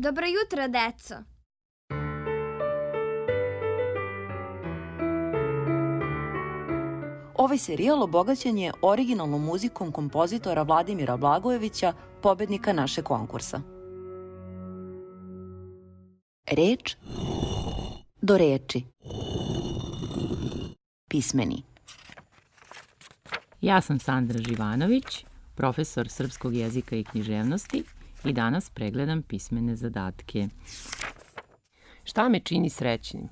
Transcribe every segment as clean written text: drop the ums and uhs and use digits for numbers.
Dobro jutro, deco. Ovaj serijal obogaćen je originalnom muzikom kompozitora Vladimira Blagojevića, pobednika našeg konkursa. Reč do reči. Pismeni. Ja sam Sandra Živanović, profesor srpskog jezika i književnosti i danas pregledam pismene zadatke. Šta me čini srećnim?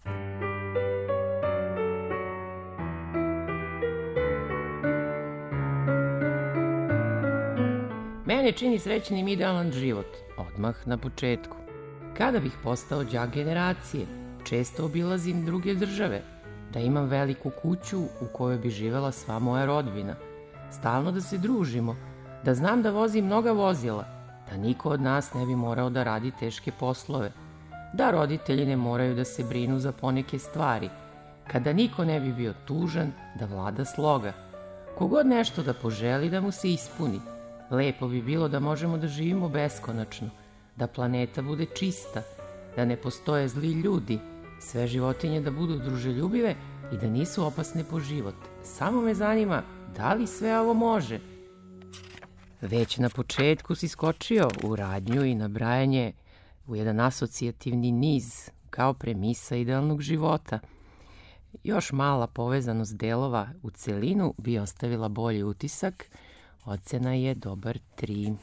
Mene čini srećnim idealan život, odmah na početku. Kada bih postao đak generacije, često obilazim druge države, da imam veliku kuću u kojoj bi živela sva moja rodbina, stalno da se družimo, da znam da vozim mnoga vozila, da niko od nas ne bi morao da radi teške poslove, da roditelji ne moraju da se brinu za poneke stvari, kada niko ne bi bio tužan, da vlada sloga. Kogod nešto da poželi da mu se ispuni, lepo bi bilo da možemo da živimo beskonačno, da planeta bude čista, da ne postoje zli ljudi, sve životinje da budu druželjubive i da nisu opasne po život. Samo me zanima da li sve ovo može. Već na početku si skočio u radnju i nabrajanje u jedan asocijativni niz kao premisa idealnog života. Još mala povezanost delova u celinu bi ostavila bolji utisak. Ocena je dobar 3.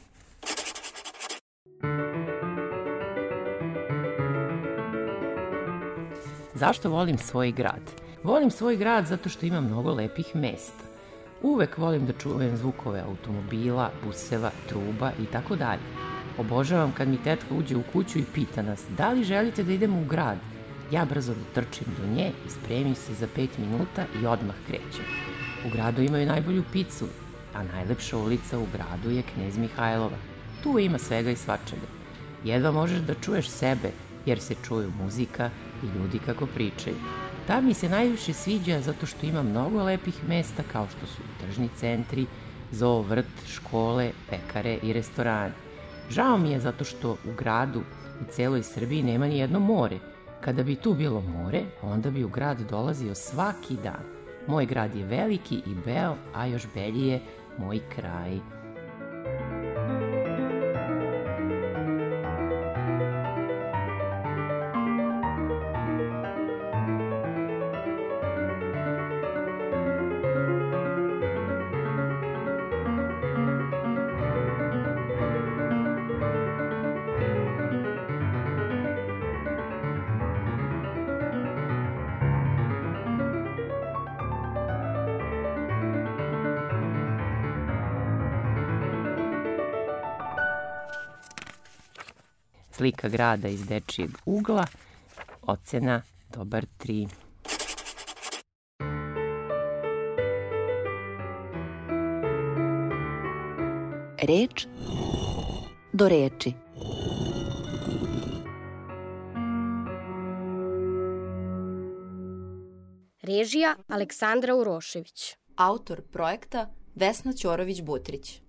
Zašto volim svoj grad? Volim svoj grad zato što ima mnogo lepih mesta. Uvek volim da čujem zvukove automobila, buseva, truba i tako dalje. Obožavam kad mi tetka uđe u kuću i pita nas da li želite da idemo u grad. Ja brzo dotrčim do nje i spremim se za 5 minuta i odmah krećem. U gradu imaju najbolju picu, a najlepša ulica u gradu je Knez Mihajlova. Tu ima svega i svačega. Jedva možeš da čuješ sebe, jer se čuju muzika i ljudi kako pričaju. Ta mi se najviše sviđa zato što ima mnogo lepih mesta kao što su tržni centri, zoo vrt, škole, pekare i restorani. Žao mi je zato što u gradu u celoj Srbiji nema ni jedno more. Kada bi tu bilo more, onda bi u grad dolazio svaki dan. Moj grad je veliki i beo, a još belji je moj kraj. Slika grada iz dečijeg ugla, ocena dobar 3. Reč do reči. Režija Aleksandra Urošević. Autor projekta Vesna Ćorović-Butrić.